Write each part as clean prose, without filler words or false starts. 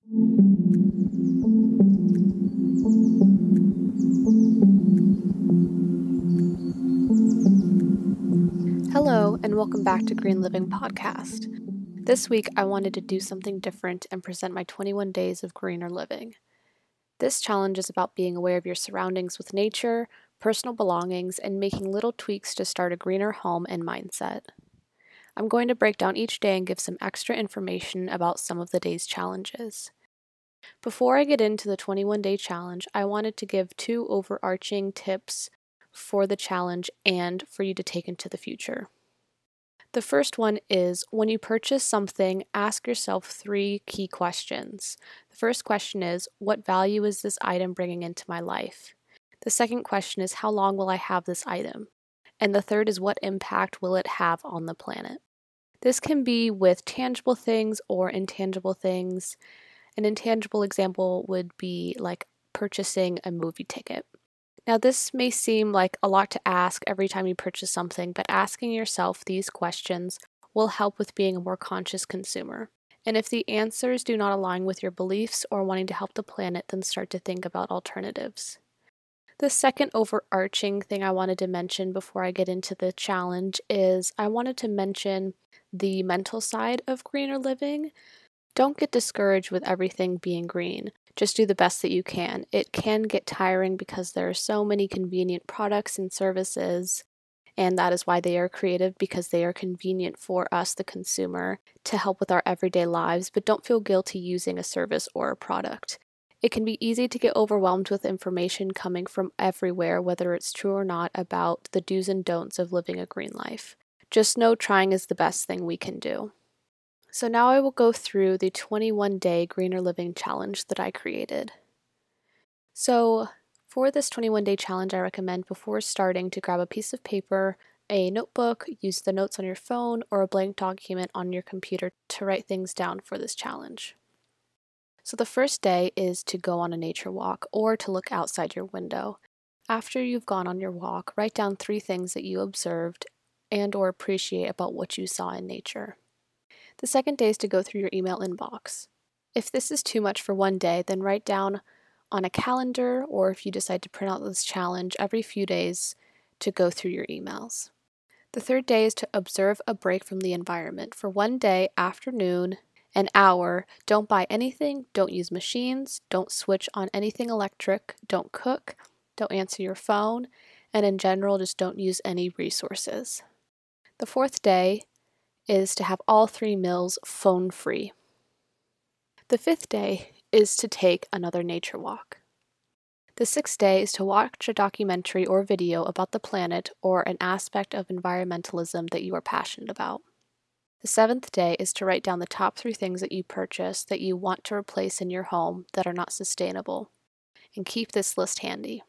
Hello, and welcome back to Green Living Podcast. This week, I wanted to do something different and present my 21 days of greener living. This challenge is about being aware of your surroundings with nature, personal belongings, and making little tweaks to start a greener home and mindset. I'm going to break down each day and give some extra information about some of the day's challenges. Before I get into the 21-day challenge, I wanted to give 2 overarching tips for the challenge and for you to take into the future. The first one is, when you purchase something, ask yourself 3 key questions. The first question is, what value is this item bringing into my life? The second question is, how long will I have this item? And the third is, what impact will it have on the planet? This can be with tangible things or intangible things. An intangible example would be like purchasing a movie ticket. Now, this may seem like a lot to ask every time you purchase something, but asking yourself these questions will help with being a more conscious consumer. And if the answers do not align with your beliefs or wanting to help the planet, then start to think about alternatives. The second overarching thing I wanted to mention before I get into the challenge is I wanted to mention the mental side of greener living. Don't get discouraged with everything being green. Just do the best that you can. It can get tiring because there are so many convenient products and services, and that is why they are creative, because they are convenient for us, the consumer, to help with our everyday lives, but don't feel guilty using a service or a product. It can be easy to get overwhelmed with information coming from everywhere, whether it's true or not, about the do's and don'ts of living a green life. Just know trying is the best thing we can do. So now I will go through the 21-day greener living challenge that I created. So for this 21-day challenge, I recommend before starting to grab a piece of paper, a notebook, use the notes on your phone, or a blank document on your computer to write things down for this challenge. So the first day is to go on a nature walk or to look outside your window. After you've gone on your walk, write down 3 things that you observed and or appreciate about what you saw in nature. The second day is to go through your email inbox. If this is too much for one day, then write down on a calendar, or if you decide to print out this challenge every few days, to go through your emails. The third day is to observe a break from the environment. For one day, afternoon, an hour, don't buy anything, don't use machines, don't switch on anything electric, don't cook, don't answer your phone, and in general, just don't use any resources. The fourth day is to have all 3 meals phone-free. The fifth day is to take another nature walk. The sixth day is to watch a documentary or video about the planet or an aspect of environmentalism that you are passionate about. The seventh day is to write down the top 3 things that you purchase that you want to replace in your home that are not sustainable, and keep this list handy.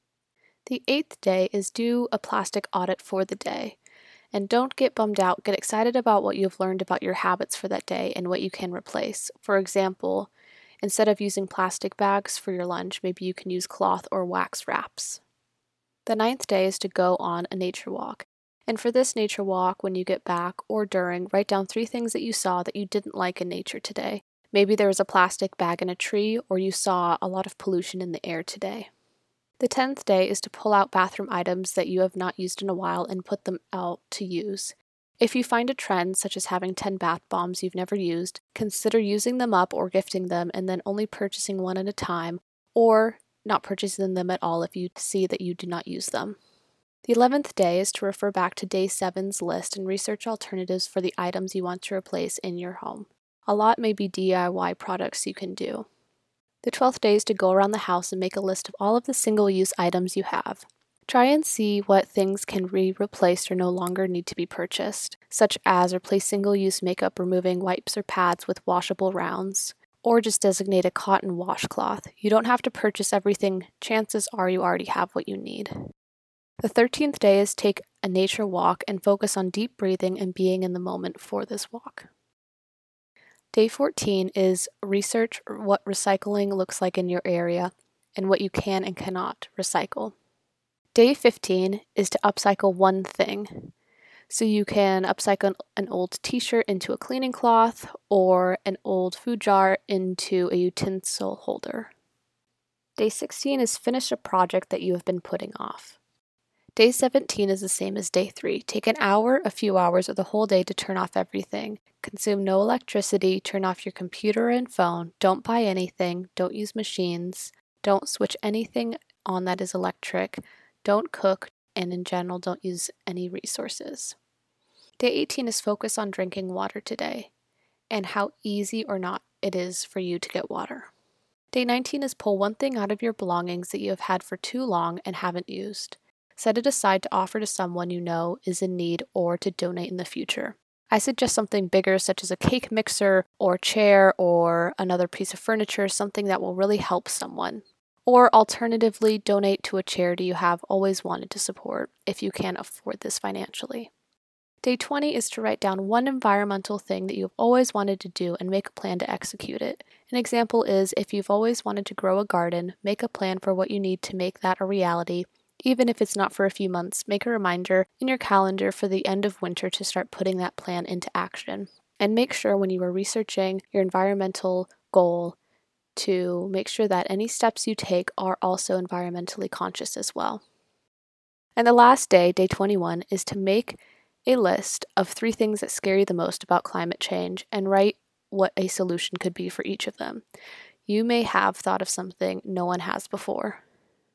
The 8th day is do a plastic audit for the day. And don't get bummed out. Get excited about what you've learned about your habits for that day and what you can replace. For example, instead of using plastic bags for your lunch, maybe you can use cloth or wax wraps. The 9th day is to go on a nature walk. And for this nature walk, when you get back or during, write down 3 things that you saw that you didn't like in nature today. Maybe there was a plastic bag in a tree, or you saw a lot of pollution in the air today. The 10th day is to pull out bathroom items that you have not used in a while and put them out to use. If you find a trend, such as having 10 bath bombs you've never used, consider using them up or gifting them and then only purchasing one at a time, or not purchasing them at all if you see that you do not use them. The 11th day is to refer back to day 7's list and research alternatives for the items you want to replace in your home. A lot may be DIY products you can do. The 12th day is to go around the house and make a list of all of the single-use items you have. Try and see what things can be replaced or no longer need to be purchased, such as replace single-use makeup removing wipes or pads with washable rounds, or just designate a cotton washcloth. You don't have to purchase everything. Chances are you already have what you need. The 13th day is take a nature walk and focus on deep breathing and being in the moment for this walk. Day 14 is research what recycling looks like in your area and what you can and cannot recycle. Day 15 is to upcycle one thing. So you can upcycle an old t-shirt into a cleaning cloth or an old food jar into a utensil holder. Day 16 is finish a project that you have been putting off. Day 17 is the same as day 3. Take an hour, a few hours, or the whole day to turn off everything. Consume no electricity, turn off your computer and phone, don't buy anything, don't use machines, don't switch anything on that is electric, don't cook, and in general, don't use any resources. Day 18 is focus on drinking water today and how easy or not it is for you to get water. Day 19 is pull one thing out of your belongings that you have had for too long and haven't used. Set it aside to offer to someone you know is in need or to donate in the future. I suggest something bigger such as a cake mixer or chair or another piece of furniture, something that will really help someone. Or alternatively, donate to a charity you have always wanted to support if you can afford this financially. Day 20 is to write down one environmental thing that you've always wanted to do and make a plan to execute it. An example is if you've always wanted to grow a garden, make a plan for what you need to make that a reality. Even if it's not for a few months, make a reminder in your calendar for the end of winter to start putting that plan into action. And make sure when you are researching your environmental goal to make sure that any steps you take are also environmentally conscious as well. And the last day, day 21, is to make a list of 3 things that scare you the most about climate change and write what a solution could be for each of them. You may have thought of something no one has before.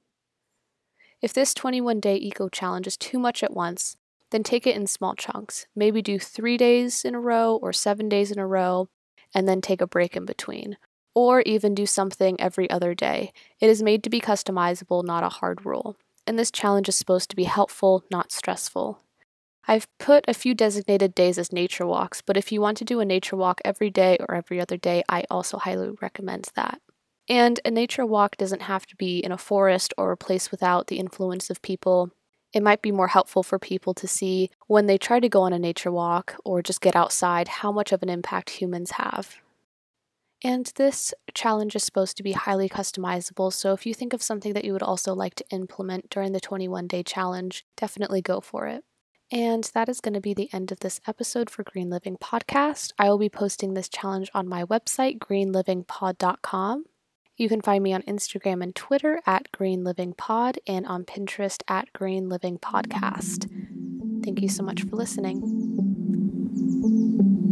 If this 21-day eco challenge is too much at once, then take it in small chunks. Maybe do 3 days in a row or 7 days in a row, and then take a break in between. Or even do something every other day. It is made to be customizable, not a hard rule. And this challenge is supposed to be helpful, not stressful. I've put a few designated days as nature walks, but if you want to do a nature walk every day or every other day, I also highly recommend that. And a nature walk doesn't have to be in a forest or a place without the influence of people. It might be more helpful for people to see when they try to go on a nature walk or just get outside how much of an impact humans have. And this challenge is supposed to be highly customizable, so if you think of something that you would also like to implement during the 21-day challenge, definitely go for it. And that is going to be the end of this episode for Green Living Podcast. I will be posting this challenge on my website, greenlivingpod.com. You can find me on Instagram and Twitter at greenlivingpod and on Pinterest at greenlivingpodcast. Thank you so much for listening.